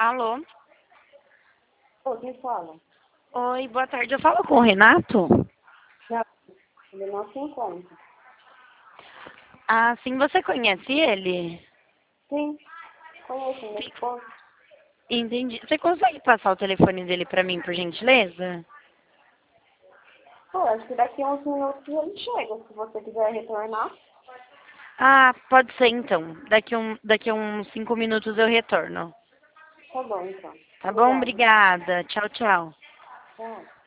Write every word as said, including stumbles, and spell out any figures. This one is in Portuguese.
Alô? Ô, quem fala? Oi, boa tarde. Eu falo com o Renato? Já, ele não se encontra. Ah, sim, você conhece ele? Sim, conheço meu Sim. esposo. Entendi. Você consegue passar o telefone dele pra mim, por gentileza? Pô, acho que daqui a uns minutos ele chega, se você quiser retornar. Ah, pode ser então. Daqui, um, daqui a uns cinco minutos eu retorno. Tá bom, então. Tá bom? Obrigada. Obrigada. Tchau, tchau. Tchau.